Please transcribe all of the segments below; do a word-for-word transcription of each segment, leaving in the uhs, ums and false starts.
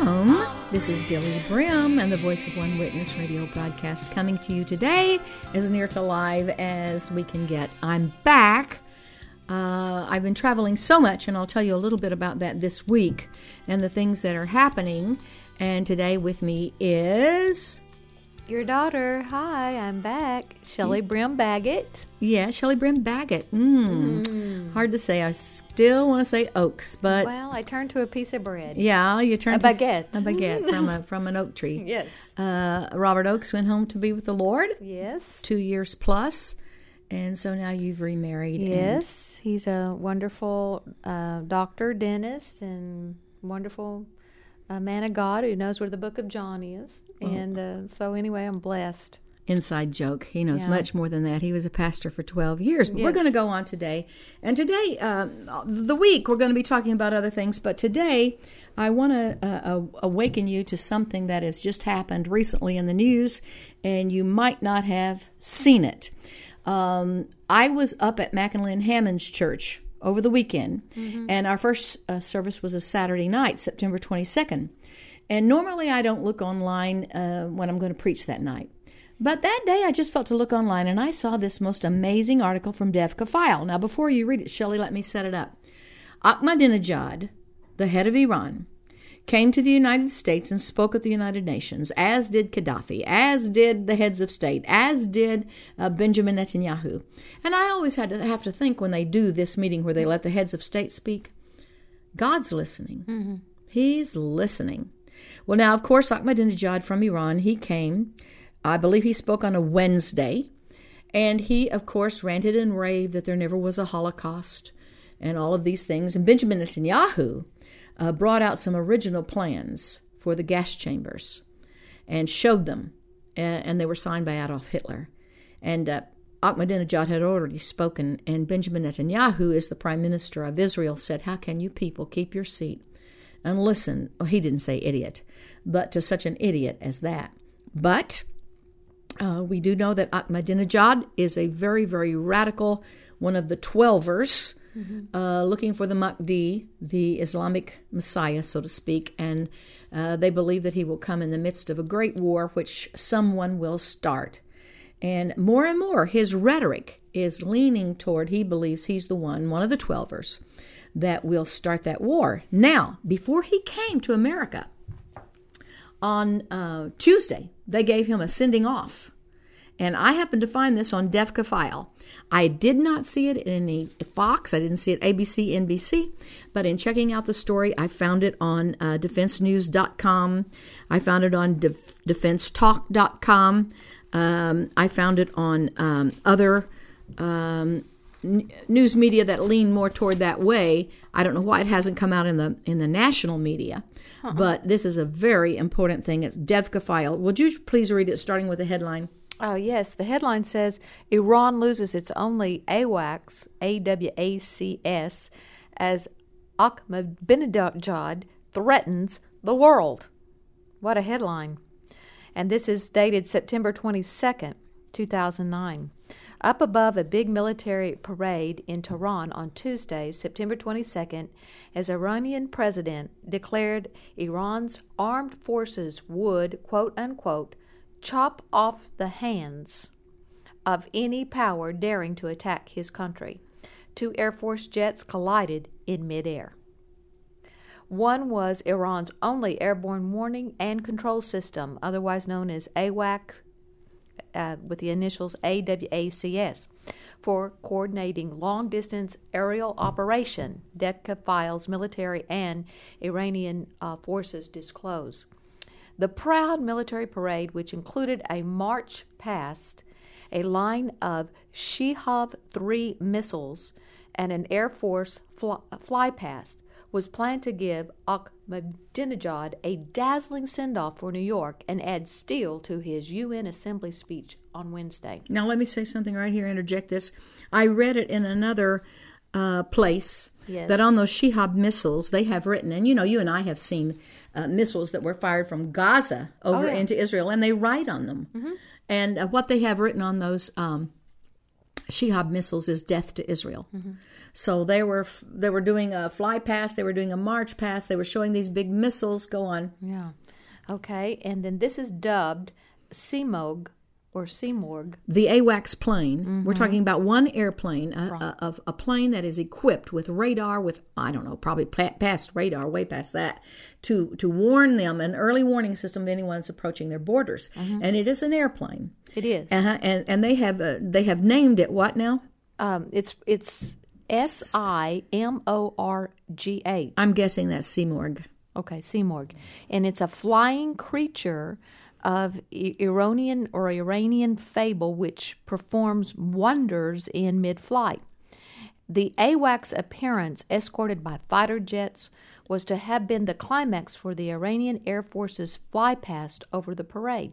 Shalom. This is Billy Brim and the Voice of One Witness radio broadcast coming to you today as near to live as we can get. I'm back. Uh, I've been traveling so much, and I'll tell you a little bit about that this week and the things that are happening. And today with me is... Your daughter. Hi, I'm back. Shelley Brim Baggett. Yeah, Shelley Brim Baggett. Mm. Mm. Hard to say. I still want to say Oaks, but... Well, I turned to a piece of bread. Yeah, you turned a baguette. To a baguette from, a, from an oak tree. Yes. Uh, Robert Oaks went home to be with the Lord. Yes. Two years plus. And so now you've remarried. Yes. And... He's a wonderful uh, doctor, dentist, and wonderful uh, man of God who knows where the book of John is. And uh, so anyway, I'm blessed. Inside joke. He knows yeah. much more than that. He was a pastor for twelve years. But yes. we're going to go on today. And today, uh, the week, we're going to be talking about other things. But today, I want to uh, awaken you to something that has just happened recently in the news, and you might not have seen it. Um, I was up at McAlin Hammond's church over the weekend, mm-hmm. and our first uh, service was a Saturday night, September twenty-second. And normally I don't look online uh, when I'm going to preach that night. But that day I just felt to look online, and I saw this most amazing article from Devka File. Now, before you read it, Shelley, let me set it up. Ahmadinejad, the head of Iran, came to the United States and spoke at the United Nations, as did Gaddafi, as did the heads of state, as did uh, Benjamin Netanyahu. And I always had to have to think when they do this meeting where they let the heads of state speak, God's listening. Mm-hmm. He's listening. Well, now, of course, Ahmadinejad from Iran, he came. I believe he spoke on a Wednesday. And he, of course, ranted and raved that there never was a Holocaust and all of these things. And Benjamin Netanyahu uh, brought out some original plans for the gas chambers and showed them. And, and they were signed by Adolf Hitler. And uh, Ahmadinejad had already spoken. And Benjamin Netanyahu, as the prime minister of Israel, said, "How can you people keep your seat and listen?" Oh, he didn't say idiot, but to such an idiot as that. But uh, we do know that Ahmadinejad is a very, very radical, one of the Twelvers, mm-hmm. uh, looking for the Mahdi, the Islamic Messiah, so to speak. And uh, they believe that he will come in the midst of a great war, which someone will start. And more and more, his rhetoric is leaning toward, he believes he's the one, one of the Twelvers, that will start that war. Now, before he came to America, on uh, Tuesday, they gave him a sending off. And I happened to find this on Devka File. I did not see it in any Fox. I didn't see it A B C, N B C. But in checking out the story, I found it on uh, defense news dot com. I found it on def- defense talk dot com. Um, I found it on um, other um news media that lean more toward that way. I don't know why it hasn't come out in the in the national media, huh. But this is a very important thing. It's Devka File. Would you please read it, starting with the headline? Oh, yes. The headline says, Iran loses its only AWACS, A W A C S, as Ahmadinejad threatens the world. What a headline. And this is dated September twenty-second, two thousand nine. Up above a big military parade in Tehran on Tuesday, September twenty-second, as Iranian president declared Iran's armed forces would, quote unquote, chop off the hands of any power daring to attack his country. Two Air Force jets collided in midair. One was Iran's only airborne warning and control system, otherwise known as AWACS, Uh, with the initials A W A C S, for coordinating long-distance aerial operation, Devka File's military and Iranian uh, forces disclose. The proud military parade, which included a march past a line of Shihab three missiles and an Air Force fly, fly past, was planned to give Ahmadinejad a dazzling send-off for New York and add steel to his U N Assembly speech on Wednesday. Now, let me say something right here, interject this. I read it in another uh, place, yes, that on those Shihab missiles, they have written, and you know, you and I have seen uh, missiles that were fired from Gaza over oh, yeah. into Israel, and they write on them. Mm-hmm. And uh, what they have written on those um, Shihab missiles is death to Israel. Mm-hmm. So they were they were doing a fly past, they were doing a march past, they were showing these big missiles. Go on. Yeah. Okay, and then this is dubbed CMOG or CMORG. The AWACS plane. Mm-hmm. We're talking about one airplane, a, right. a, a, a plane that is equipped with radar, with, I don't know, probably past radar, way past that, to, to warn them, an early warning system of anyone that's approaching their borders. Mm-hmm. And it is an airplane. It is. Uh-huh. And and they have uh, they have named it what now? Um, it's it's S I M O R G H. I'm guessing that's CMORG. Okay, CMORG. And it's a flying creature of Iranian or Iranian fable which performs wonders in mid-flight. The AWACS appearance, escorted by fighter jets, was to have been the climax for the Iranian Air Force's flypast over the parade.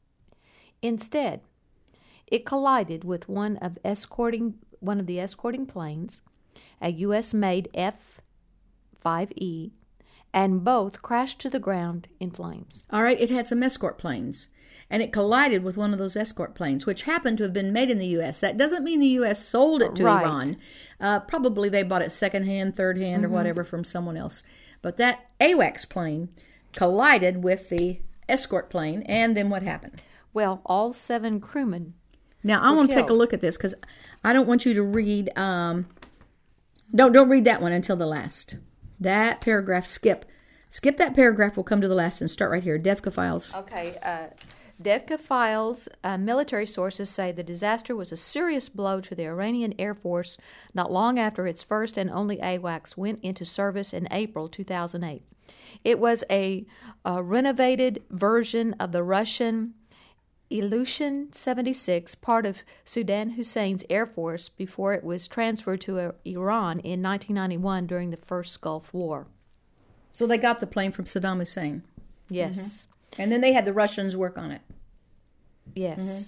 Instead, it collided with one of escorting one of the escorting planes, a U S-made F five E, and both crashed to the ground in flames. All right, it had some escort planes, and it collided with one of those escort planes, which happened to have been made in the U S. That doesn't mean the U S sold it to right. Iran. Uh, probably they bought it secondhand, third-hand, mm-hmm. or whatever from someone else. But that AWACS plane collided with the escort plane, and then what happened? Well, all seven crewmen Now, I want to take a look at this, because I don't want you to read... Um, don't, don't read that one until the last. That paragraph, skip. Skip that paragraph. We'll come to the last and start right here. DEFCA files. Okay. Uh, DEFCA files, uh, military sources say the disaster was a serious blow to the Iranian Air Force not long after its first and only AWACS went into service in April two thousand eight. It was a, a renovated version of the Russian Ilyushin seventy-six, part of Saddam Hussein's Air Force before it was transferred to uh, Iran in nineteen ninety-one during the First Gulf War. So they got the plane from Saddam Hussein. Yes. Mm-hmm. And then they had the Russians work on it. Yes. Mm-hmm.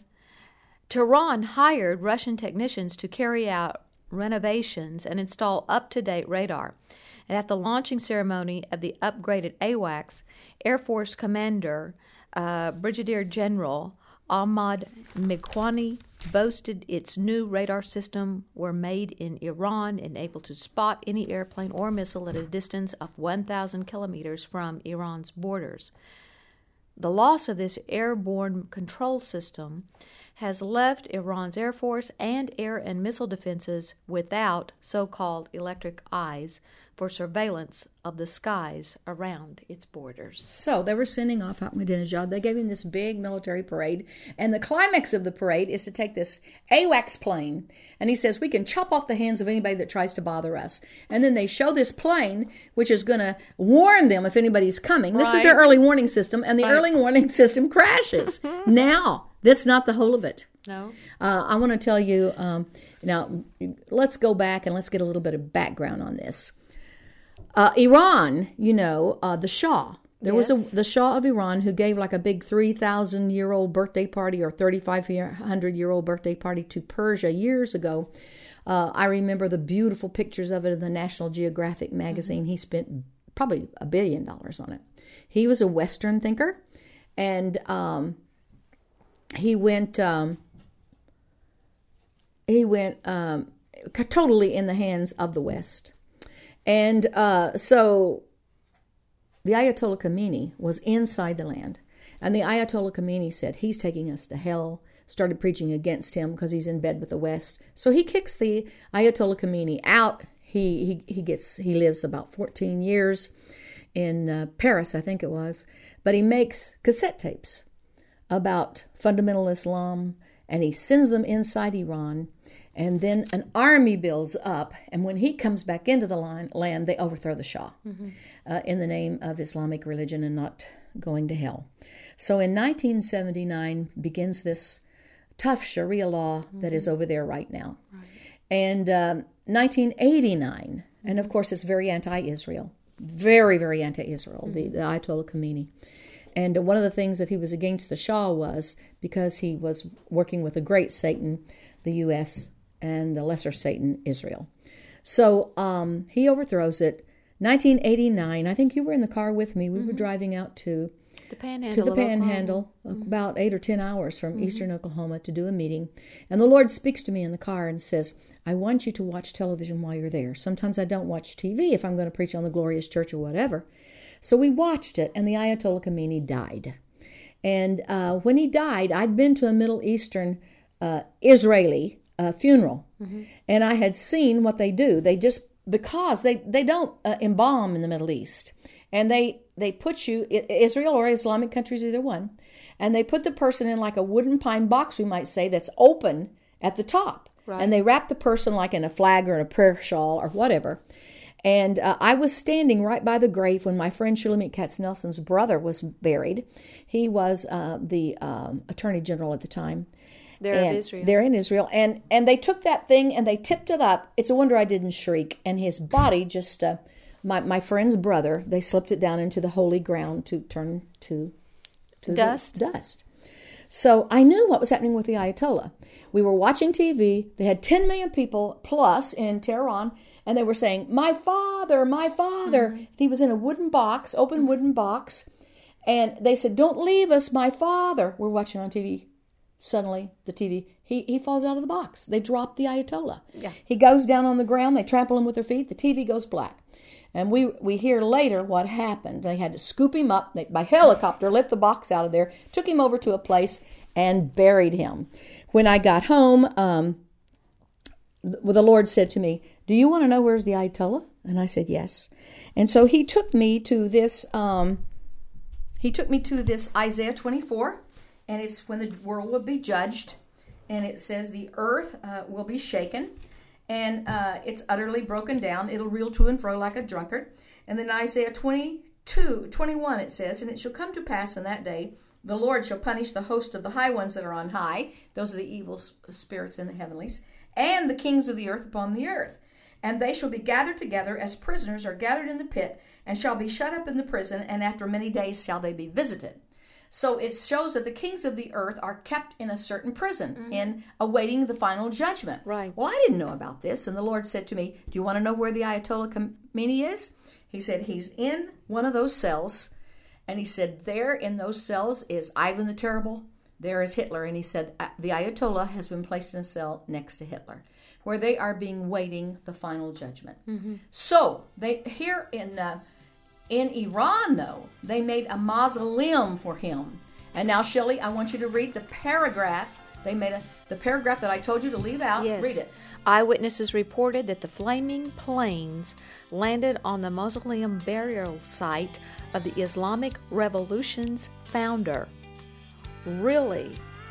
Tehran hired Russian technicians to carry out renovations and install up-to-date radar. And at the launching ceremony of the upgraded AWACS, Air Force Commander uh, Brigadier General Ahmad Miqwani boasted its new radar system were made in Iran and able to spot any airplane or missile at a distance of one thousand kilometers from Iran's borders. The loss of this airborne control system has left Iran's Air Force and air and missile defenses without so-called electric eyes for surveillance of the skies around its borders. So they were sending off Ahmadinejad. They gave him this big military parade, and the climax of the parade is to take this AWACS plane, and he says, we can chop off the hands of anybody that tries to bother us. And then they show this plane, which is going to warn them if anybody's coming. This right. is their early warning system, and the right. early warning system crashes. Now, that's not the whole of it. No. Uh, I want to tell you, um, now, let's go back and let's get a little bit of background on this. Uh, Iran, you know, uh, the Shah. There yes. was a, the Shah of Iran who gave like a big three thousand year old birthday party or thirty-five hundred year old birthday party to Persia years ago. Uh, I remember the beautiful pictures of it in the National Geographic magazine. Mm-hmm. He spent probably a billion dollars on it. He was a Western thinker, and um, he went um, he went um, totally in the hands of the West. And uh, so the Ayatollah Khomeini was inside the land. And the Ayatollah Khomeini said, he's taking us to hell, started preaching against him because he's in bed with the West. So he kicks the Ayatollah Khomeini out. He he, he gets he lives about fourteen years in uh, Paris, I think it was. But he makes cassette tapes about fundamental Islam, and he sends them inside Iran. And then an army builds up, and when he comes back into the line, land, they overthrow the Shah mm-hmm. uh, in the name of Islamic religion and not going to hell. So in nineteen seventy-nine begins this tough Sharia law mm-hmm. that is over there right now. Right. And um, nineteen eighty-nine, mm-hmm. and of course it's very anti-Israel, very, very anti-Israel, mm-hmm. the, the Ayatollah Khomeini. And one of the things that he was against the Shah was because he was working with the great Satan, the U S, and the lesser Satan, Israel. So um, he overthrows it. nineteen eighty-nine, I think you were in the car with me. We mm-hmm. were driving out to The Panhandle. To the of Panhandle, Oklahoma. about eight or ten hours from mm-hmm. eastern Oklahoma, to do a meeting. And the Lord speaks to me in the car and says, I want you to watch television while you're there. Sometimes I don't watch T V if I'm going to preach on the Glorious Church or whatever. So we watched it, and the Ayatollah Khomeini died. And uh, when he died, I'd been to a Middle Eastern uh, Israeli uh, funeral, mm-hmm. and I had seen what they do. They just, because they, they don't uh, embalm in the Middle East, and they, they put you, Israel or Islamic countries, either one, and they put the person in like a wooden pine box, we might say, that's open at the top. Right. And they wrap the person like in a flag or in a prayer shawl or whatever. And uh, I was standing right by the grave when my friend Shulamit Katz-Nelson's brother was buried. He was uh, the um, Attorney General at the time. They're in Israel. They're in Israel. And, and they took that thing and they tipped it up. It's a wonder I didn't shriek. And his body just, uh, my, my friend's brother, they slipped it down into the holy ground to turn to, to dust. dust. So I knew what was happening with the Ayatollah. We were watching T V. They had ten million people plus in Tehran, and they were saying, my father, my father. Mm-hmm. He was in a wooden box, open wooden box, and they said, don't leave us, my father. We're watching on T V. Suddenly, the T V, he, he falls out of the box. They drop the Ayatollah. Yeah. He goes down on the ground. They trample him with their feet. The T V goes black. And we we hear later what happened. They had to scoop him up they, by helicopter, lift the box out of there, took him over to a place, and buried him. When I got home, um, the, the Lord said to me, do you want to know where's the Ayatollah? And I said, yes. And so he took me to this, um, he took me to this Isaiah twenty-four, and it's when the world will be judged. And it says the earth uh, will be shaken. And uh, it's utterly broken down. It'll reel to and fro like a drunkard. And then Isaiah twenty-two, twenty-one, it says, and it shall come to pass in that day, the Lord shall punish the host of the high ones that are on high. Those are the evil spirits in the heavenlies. And the kings of the earth upon the earth. And they shall be gathered together as prisoners are gathered in the pit, and shall be shut up in the prison, and after many days shall they be visited. So it shows that the kings of the earth are kept in a certain prison, mm-hmm. in awaiting the final judgment. Right. Well, I didn't know about this, and the Lord said to me, do you want to know where the Ayatollah Khomeini is? He said, he's in one of those cells, and he said, there in those cells is Ivan the Terrible, there is Hitler, and he said, the Ayatollah has been placed in a cell next to Hitler, where they are being waiting the final judgment. Mm-hmm. So, they here in... Uh, In Iran, though, they made a mausoleum for him. And now, Shelley, I want you to read the paragraph. They made a, the paragraph that I told you to leave out. Yes. Read it. Eyewitnesses reported that the flaming planes landed on the mausoleum burial site of the Islamic Revolution's founder, really,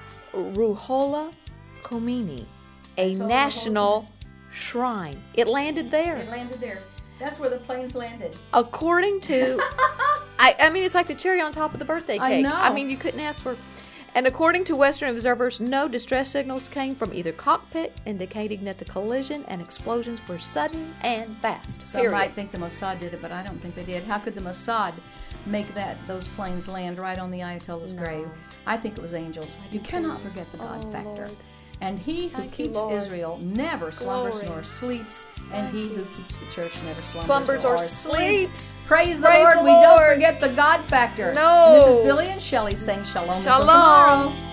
Ruhollah Khomeini, a national shrine. It landed there. It landed there. That's where the planes landed. According to, I, I mean, it's like the cherry on top of the birthday cake. I know. I mean, you couldn't ask for. And according to Western observers, no distress signals came from either cockpit, indicating that the collision and explosions were sudden and fast. Some period. might think the Mossad did it, but I don't think they did. How could the Mossad make that those planes land right on the Ayatollah's No. grave? I think it was angels. You cannot forget the God Oh, factor. Lord. And he who Thank you, keeps Lord. Israel never slumbers Glory. nor sleeps, and Thank he you. who keeps the church never slumbers, Slumbers or sleeps. sleeps. Praise the Praise Lord. the We Lord. don't forget the God factor. No. This is Billy and Shelley saying shalom, Shalom. until tomorrow.